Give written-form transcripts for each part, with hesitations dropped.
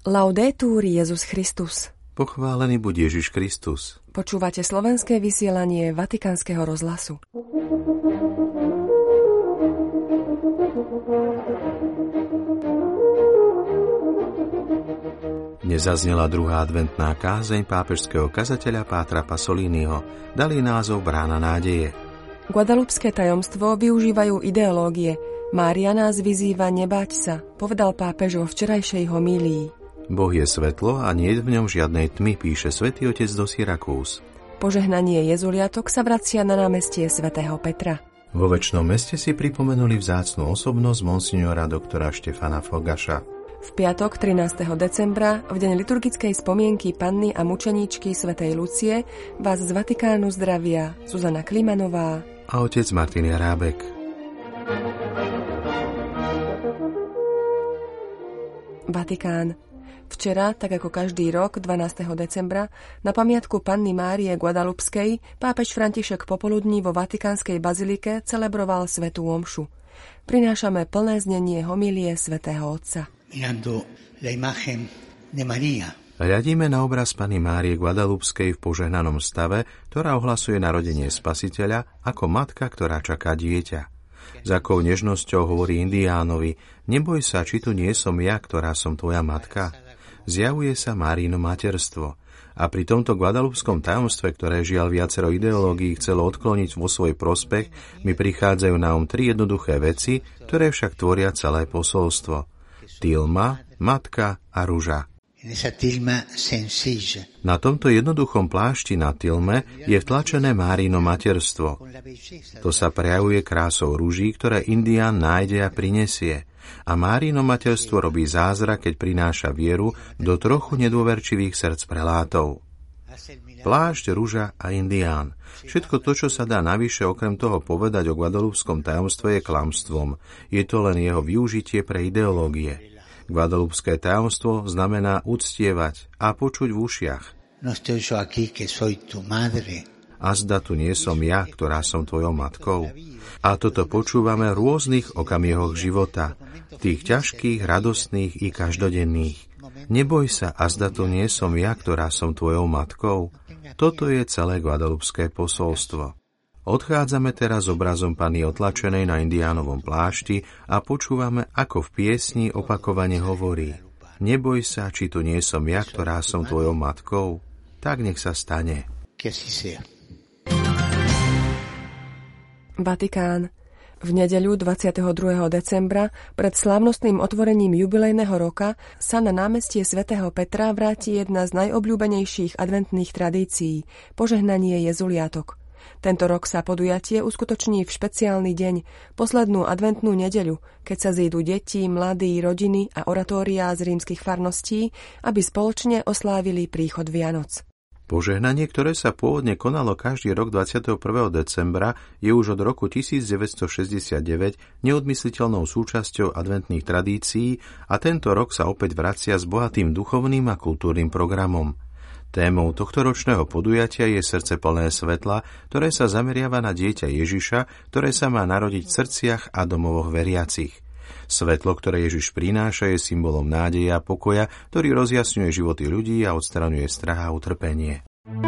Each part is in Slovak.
Laudetur Jesus Christus. Pochválený buď Ježiš Kristus. Počúvate slovenské vysielanie Vatikánskeho rozhlasu. Dnes zaznela druhá adventná kázeň pápežského kazateľa Pátra Pasoliniho. Dali názov Brána nádeje. Guadalupské tajomstvo využívajú ideológie. Mária nás vyzýva nebáť sa, povedal pápež vo včerajšej homílii. Boh je svetlo a nie je v ňom žiadnej tmy, píše svätý otec do Syrakúz. Požehnanie jezuliatok sa vracia na námestie svätého Petra. Vo Večnom meste si pripomenuli vzácnu osobnosť monsignora doktora Štefana Fogaša. V piatok 13. decembra, v deň liturgickej spomienky Panny a mučeníčky svätej Lucie, vás z Vatikánu zdravia Zuzana Klimanová a otec Martin Jarábek. Vatikán. Včera, tak ako každý rok, 12. decembra, na pamiatku Panny Márie Guadalupskej pápež František popoludní vo Vatikánskej bazilike celebroval svätú omšu. Prinášame plné znenie homílie svätého Otca. Hľadíme na obraz Panny Márie Guadalupskej v požehnanom stave, ktorá ohlasuje narodenie Spasiteľa ako matka, ktorá čaká dieťa. S akou nežnosťou hovorí Indiánovi: neboj sa, či tu nie som ja, ktorá som tvoja matka. Zjavuje sa Márino materstvo. A pri tomto guadalupskom tajomstve, ktoré žiaľ viacero ideológií chcelo odkloniť vo svoj prospech, mi prichádzajú na tri jednoduché veci, ktoré však tvoria celé posolstvo. Tilma, matka a ruža. Na tomto jednoduchom plášti na tilme je vtlačené Márino materstvo. To sa prejavuje krásou ruží, ktoré Indián nájde a prinesie. A Márino materstvo robí zázrak, keď prináša vieru do trochu nedôverčivých srdc prelátov. Plášť, ruža a Indián. Všetko to, čo sa dá navyše okrem toho povedať o guadalupskom tajomstve, je klamstvom. Je to len jeho využitie pre ideológie. Guadalupské tajomstvo znamená uctievať a počuť v ušiach. Azda tu nie som ja, ktorá som tvojou matkou. A toto počúvame v rôznych okamihoch života, tých ťažkých, radostných i každodenných. Neboj sa, azda tu nie som ja, ktorá som tvojou matkou. Toto je celé guadalupské posolstvo. Odchádzame teraz s obrazom Panny otlačenej na indiánovom plášti a počúvame, ako v piesni opakovane hovorí: neboj sa, či tu nie som ja, ktorá som tvojou matkou. Tak nech sa stane. Vatikán. V nedeľu 22. decembra pred slávnostným otvorením jubilejného roka sa na námestie svätého Petra vráti jedna z najobľúbenejších adventných tradícií – požehnanie jezuliatok. Tento rok sa podujatie uskutoční v špeciálny deň, poslednú adventnú nedeľu, keď sa zídu deti, mladí, rodiny a oratóriá z rímskych farností, aby spoločne oslávili príchod Vianoc. Požehnanie, ktoré sa pôvodne konalo každý rok 21. decembra, je už od roku 1969 neodmysliteľnou súčasťou adventných tradícií a tento rok sa opäť vracia s bohatým duchovným a kultúrnym programom. Témou tohtoročného podujatia je srdce plné svetla, ktoré sa zameriava na dieťa Ježiša, ktoré sa má narodiť v srdciach a domovoch veriacich. Svetlo, ktoré Ježiš prináša, je symbolom nádeje a pokoja, ktorý rozjasňuje životy ľudí a odstraňuje strach a utrpenie.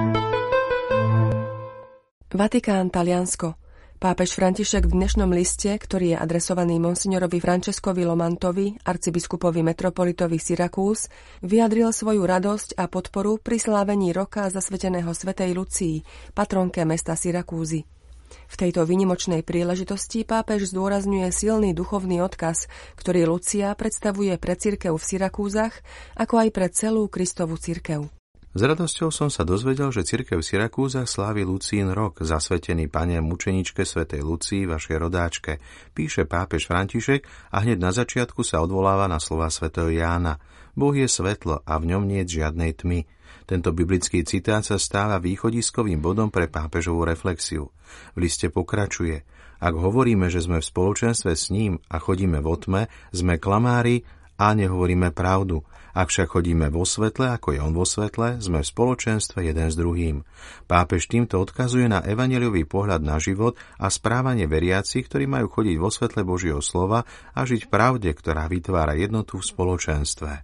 Vatikán, Taliansko. Pápež František v dnešnom liste, ktorý je adresovaný monsignorovi Franceskovi Lomantovi, arcibiskupovi metropolitovi Syrakúz, vyjadril svoju radosť a podporu pri slávení roka zasveteného svätej Lucii, patronke mesta Syrakúzy. V tejto výnimočnej príležitosti pápež zdôrazňuje silný duchovný odkaz, ktorý Lucia predstavuje pre cirkev v Syrakúzach, ako aj pre celú Kristovu cirkev. S radosťou som sa dozvedel, že cirkev v Syrakúzach slávi Lucín rok, zasvetený Panne mučeničke svätej Lucii, vašej rodáčke, píše pápež František a hneď na začiatku sa odvoláva na slová svätého Jána. Boh je svetlo a v ňom nie je žiadnej tmy. Tento biblický citát sa stáva východiskovým bodom pre pápežovú reflexiu. V liste pokračuje: ak hovoríme, že sme v spoločenstve s ním a chodíme vo tme, sme klamári a nehovoríme pravdu. Ak však chodíme vo svetle, ako je on vo svetle, sme v spoločenstve jeden s druhým. Pápež týmto odkazuje na evanjeliový pohľad na život a správanie veriacich, ktorí majú chodiť vo svetle Božieho slova a žiť v pravde, ktorá vytvára jednotu v spoločenstve.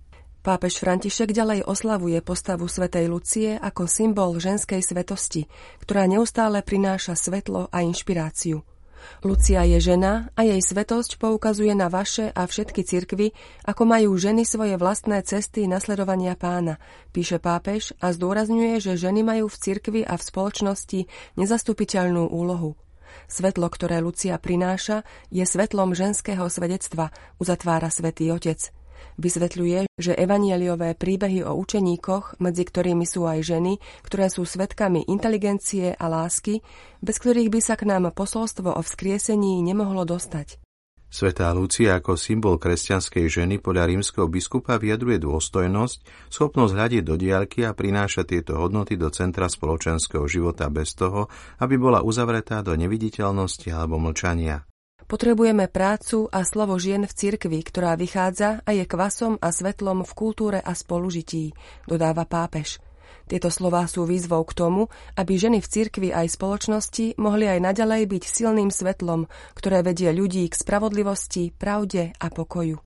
Pápež František ďalej oslavuje postavu svätej Lucie ako symbol ženskej svetosti, ktorá neustále prináša svetlo a inšpiráciu. Lucia je žena a jej svetosť poukazuje na vaše a všetky cirkvy, ako majú ženy svoje vlastné cesty nasledovania Pána, píše pápež a zdôrazňuje, že ženy majú v cirkvi a v spoločnosti nezastupiteľnú úlohu. Svetlo, ktoré Lucia prináša, je svetlom ženského svedectva, uzatvára Svätý Otec. Vysvetľuje, že evanjeliové príbehy o učeníkoch, medzi ktorými sú aj ženy, ktoré sú svedkami inteligencie a lásky, bez ktorých by sa k nám posolstvo o vzkriesení nemohlo dostať. Svätá Lucia ako symbol kresťanskej ženy podľa rímskeho biskupa vyjadruje dôstojnosť, schopnosť hľadiť do diaľky a prináša tieto hodnoty do centra spoločenského života bez toho, aby bola uzavretá do neviditeľnosti alebo mlčania. Potrebujeme prácu a slovo žien v cirkvi, ktorá vychádza a je kvasom a svetlom v kultúre a spolužití, dodáva pápež. Tieto slová sú výzvou k tomu, aby ženy v cirkvi aj spoločnosti mohli aj naďalej byť silným svetlom, ktoré vedie ľudí k spravodlivosti, pravde a pokoju.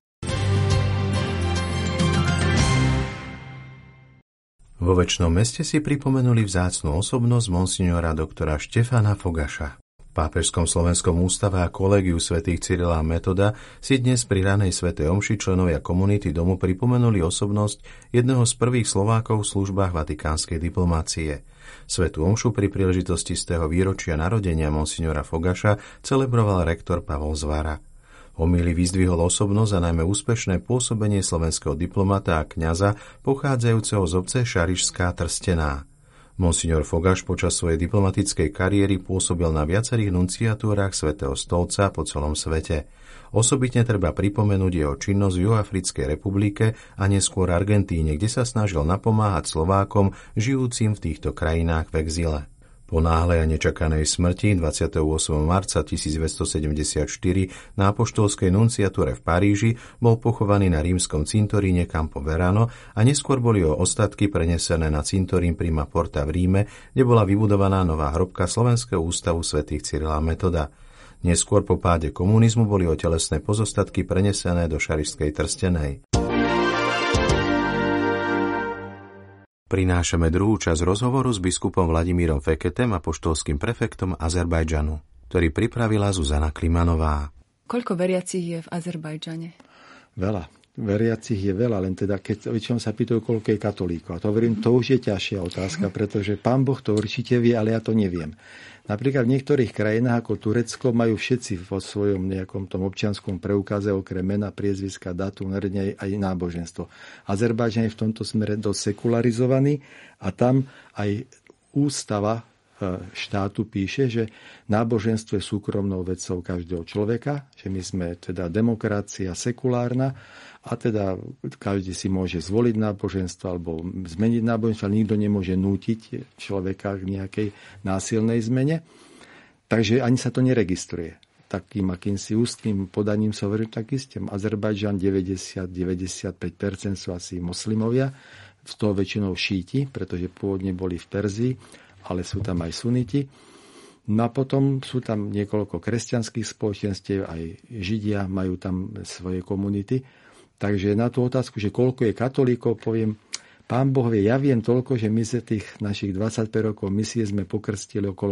Vo Večnom meste si pripomenuli vzácnu osobnosť monsignora doktora Štefana Fogaša. V Pápežskom slovenskom ústave a kolégiu svätých Cyrila a Metoda si dnes pri ranej svätej omši členovia komunity domu pripomenuli osobnosť jedného z prvých Slovákov v službách vatikánskej diplomácie. Svätú omšu pri príležitosti z tého výročia narodenia monsignora Fogaša celebroval rektor Pavol Zvara. Homíli vyzdvihol osobnosť a najmä úspešné pôsobenie slovenského diplomata a kňaza pochádzajúceho z obce Šarišská Trstená. Monsignor Fogaš počas svojej diplomatickej kariéry pôsobil na viacerých nunciatúrach Svätého stolca po celom svete. Osobitne treba pripomenúť jeho činnosť v Juhoafrickej republike a neskôr Argentíne, kde sa snažil napomáhať Slovákom žijúcim v týchto krajinách v exíle. Po náhlej a nečakanej smrti 28. marca 1974 na apoštolskej nunciatúre v Paríži bol pochovaný na rímskom cintoríne Campo Verano a neskôr boli jeho ostatky prenesené na cintorín Prima Porta v Ríme, kde bola vybudovaná nová hrobka Slovenského ústavu svätých Cyrila a Metoda. Neskôr po páde komunizmu boli jeho telesné pozostatky prenesené do Šarišskej Trstenej. Prinášame druhú časť rozhovoru s biskupom Vladimírom Feketem, apoštolským prefektom Azerbajdžanu, ktorý pripravila Zuzana Klimanová. Koľko veriacich je v Azerbajdžane? Veľa. Veriacich je veľa, len teda keď väčšinou sa pýtajú, koľko je katolíkov. A to hovorím, to už je ťažšia otázka, pretože Pán Boh to určite vie, ale ja to neviem. Napríklad v niektorých krajinách ako Turecko majú všetci vo svojom nejakom tom občianskom preukaze okrem mena, priezviska, dátum narodenia aj náboženstvo. Azerbajdžan je v tomto smere dosť sekularizovaný a tam aj ústava štátu píše, že náboženstvo je súkromnou vecou každého človeka, že my sme teda demokracia sekulárna a teda každý si môže zvoliť náboženstvo alebo zmeniť náboženstvo, ale nikto nemôže nútiť človeka k nejakej násilnej zmene. Takže ani sa to neregistruje. Takým akýmsi ústnym podaním sa hovorí, tak isté. Azerbajdžan 90-95% sú asi moslimovia, z toho väčšinou šíti, pretože pôvodne boli v Perzii, ale sú tam aj suniti. No a potom sú tam niekoľko kresťanských spoločenstiev, aj Židia majú tam svoje komunity. Takže na tú otázku, že koľko je katolíkov, poviem, Pán Boh vie, ja viem toľko, že my za tých našich 25 rokov misie sme pokrstili okolo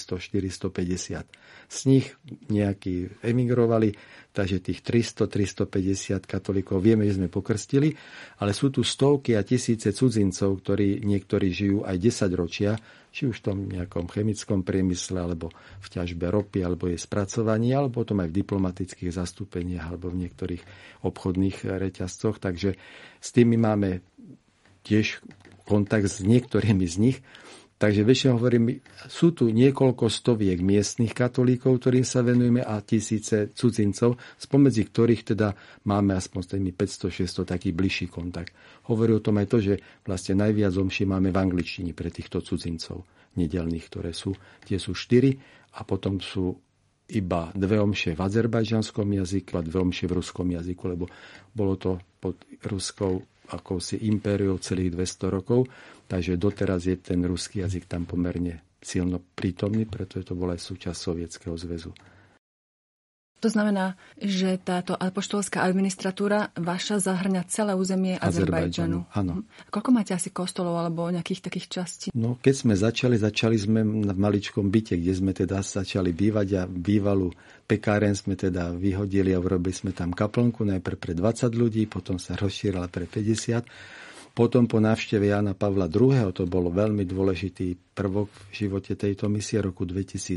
400-450. Z nich nejakí emigrovali, takže tých 300-350 katolíkov vieme, že sme pokrstili, ale sú tu stovky a tisíce cudzincov, ktorí niektorí žijú aj 10 ročia, či už v tom nejakom chemickom priemysle, alebo v ťažbe ropy, alebo je spracovaní, alebo potom aj v diplomatických zastúpeniach, alebo v niektorých obchodných reťazcoch. Takže s tými máme tiež kontakt s niektorými z nich. Takže väčšinou hovorím, sú tu niekoľko stoviek miestnych katolíkov, ktorým sa venujeme a tisíce cudzincov, spomedzi ktorých teda máme aspoň s tými 500-600 taký bližší kontakt. Hovorí o tom aj to, že vlastne najviac omší máme v angličtine pre týchto cudzincov nedeľných, ktoré sú, tie sú 4 a potom sú iba 2 omše v azerbajdžanskom jazyku a 2 omše v ruskom jazyku, lebo bolo to pod ruskou akousi impériou celých 200 rokov, takže doteraz je ten ruský jazyk tam pomerne silno prítomný, pretože to bol aj súčasť Sovietskeho zväzu. To znamená, že táto apoštolská administratúra vaša zahrňa celé územie Azerbajdžanu. Áno. Koľko máte asi kostolov alebo nejakých takých častí? No, keď sme začali sme v maličkom byte, kde sme teda začali bývať a bývalú pekáren sme teda vyhodili a urobili sme tam kaplnku najprv pre 20 ľudí, potom sa rozšírila pre 50. Potom po návšteve Jána Pavla II, to bolo veľmi dôležitý prvok v živote tejto misie roku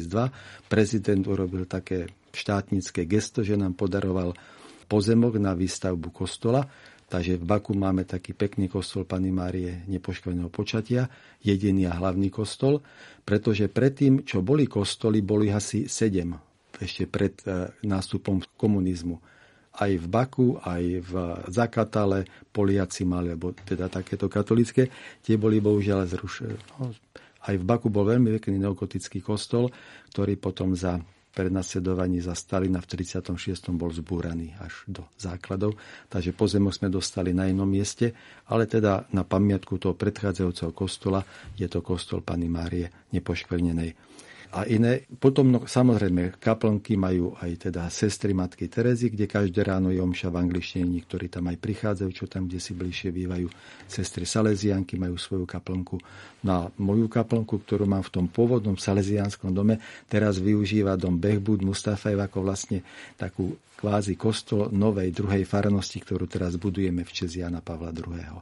2002, prezident urobil také štátnické gesto, že nám podaroval pozemok na výstavbu kostola. Takže v Baku máme taký pekný kostol Panny Márie nepoškvrneného počatia, jediný a hlavný kostol, pretože predtým, čo boli kostoly, boli asi 7, ešte pred nástupom komunizmu. Aj v Baku, aj v Zakatale Poliaci mali, alebo teda takéto katolické, tie boli bohužiaľ zrušené. No, aj v Baku bol veľmi pekný neogotický kostol, ktorý potom za prenasledovaní za Stalina v 36. bol zbúraný až do základov. Takže pozemok sme dostali na inom mieste, ale teda na pamiatku toho predchádzajúceho kostola je to kostol Panny Márie nepoškvrnenej. A iné. Potom samozrejme kaplnky majú aj teda sestry Matky Terezy, kde každé ráno je omša v angličtine, niektorí tam aj prichádzajú, čo tam, kde si bližšie bývajú. Sestry Salesianky majú svoju kaplnku. No a moju kaplnku, ktorú mám v tom pôvodnom salesianskom dome, teraz využíva dom Behbud Mustafajev ako vlastne takú kvázi kostol novej druhej farnosti, ktorú teraz budujeme v česť Jana Pavla II.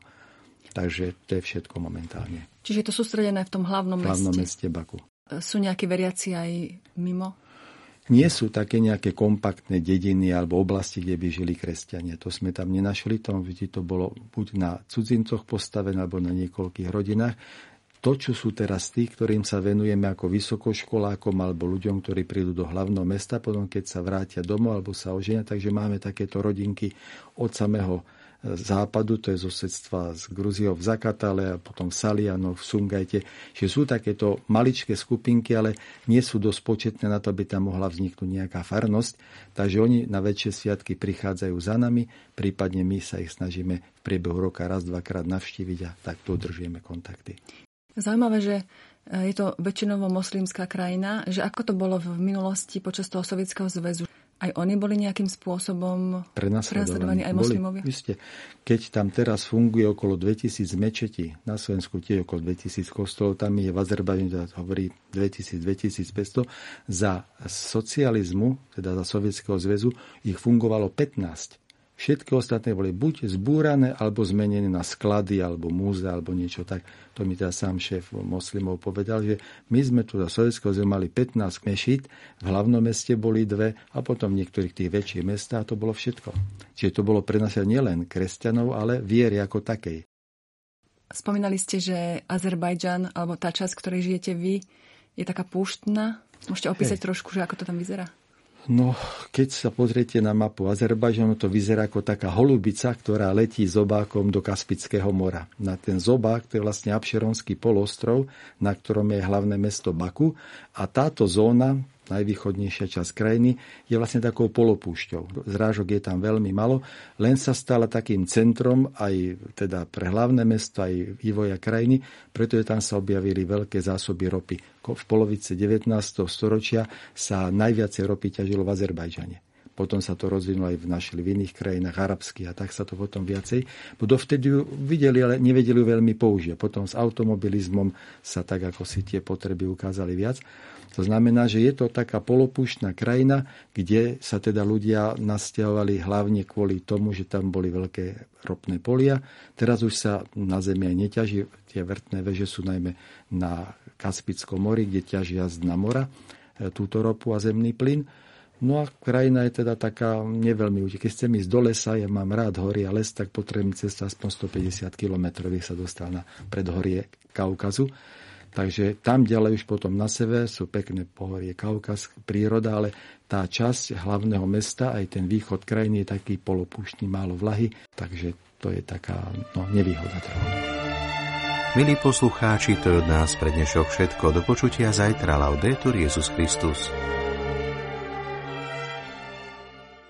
Takže to je všetko momentálne. Čiže je to sústredené v tom hlavnom meste Baku. Sú nejakí veriaci aj mimo? Nie sú také nejaké kompaktné dediny alebo oblasti, kde by žili kresťania. To sme tam nenašli. Tam vždy to bolo buď na cudzincoch postavené, alebo na niekoľkých rodinách. To, čo sú teraz tí, ktorým sa venujeme ako vysokoškolákom alebo ľuďom, ktorí prídu do hlavného mesta, potom keď sa vrátia domov alebo sa oženia, takže máme takéto rodinky od samého západu, to je zo susedstva z Gruziou v Zakatale a potom v Salianoch, v Sungajte, že sú takéto maličké skupinky, ale nie sú dosť početné na to, aby tam mohla vzniknúť nejaká farnosť. Takže oni na väčšie sviatky prichádzajú za nami, prípadne my sa ich snažíme v priebehu roka raz, dvakrát navštíviť a takto udržujeme kontakty. Zaujímavé, že je to väčšinovo moslimská krajina, že ako to bolo v minulosti počas toho Sovietskeho zväzu. Aj oni boli nejakým spôsobom prenasledovaní aj moslimovia? Isté. Keď tam teraz funguje okolo 2000 mečetí, na Slovensku tiež okolo 2000 kostolov, tam je v Azerbajdžane, hovorí 2000-2500, za socializmu, teda za Sovietskeho zväzu, ich fungovalo 15. Všetky ostatné boli buď zbúrané, alebo zmenené na sklady, alebo múzea, alebo niečo tak. To mi teda sám šéf moslimov povedal, že my sme tu za Sovietskeho zväzu mali 15 mešít, v hlavnom meste boli 2 a potom v niektorých tých väčších mestách a to bolo všetko. Čiže to bolo prenašať nielen kresťanov, ale viery ako takej. Spomínali ste, že Azerbajdžan, alebo tá časť, ktorej žijete vy, je taká púštna. Môžete opísať trošku, že ako to tam vyzerá? No, keď sa pozriete na mapu Azerbajdžanu, to vyzerá ako taká holubica, ktorá letí zobákom do Kaspického mora. Na ten zobák, to je vlastne Abšeronský polostrov, na ktorom je hlavné mesto Baku. A táto zóna, najvýchodnejšia časť krajiny, je vlastne takou polopúšťou. Zrážok je tam veľmi malo, len sa stala takým centrom aj teda pre hlavné mesto, aj vývoja krajiny, pretože tam sa objavili veľké zásoby ropy. V polovici 19. storočia sa najviacej ropy ťažilo v Azerbajdžane. Potom sa to rozvinulo aj v iných krajinách arabských a tak sa to potom viacej. Bo dovtedy ju videli, ale nevedeli ju veľmi použiť. Potom s automobilizmom sa tak, ako si tie potreby ukázali viac. To znamená, že je to taká polopúštna krajina, kde sa teda ľudia nasťahovali hlavne kvôli tomu, že tam boli veľké ropné polia. Teraz už sa na zemi aj neťaží. Tie vrtné veže sú najmä na Kaspickom mori, kde ťažia z dna mora túto ropu a zemný plyn. No a krajina je teda taká neveľmi účinná. Keď chcem ísť do lesa, ja mám rád hory a les, tak potrebujem cesta aspoň 150 km, sa dostal na predhorie Kaukazu. Takže tam ďalej už potom na sever sú pekné pohorie Kaukaz, príroda, ale tá časť hlavného mesta, aj ten východ krajiny je taký polopúštny, málo vlahy, takže to je taká nevýhoda trochu. Milí poslucháči, to je od nás pre dnešok všetko. Do počutia zajtra. Laudetur Jesus Christus.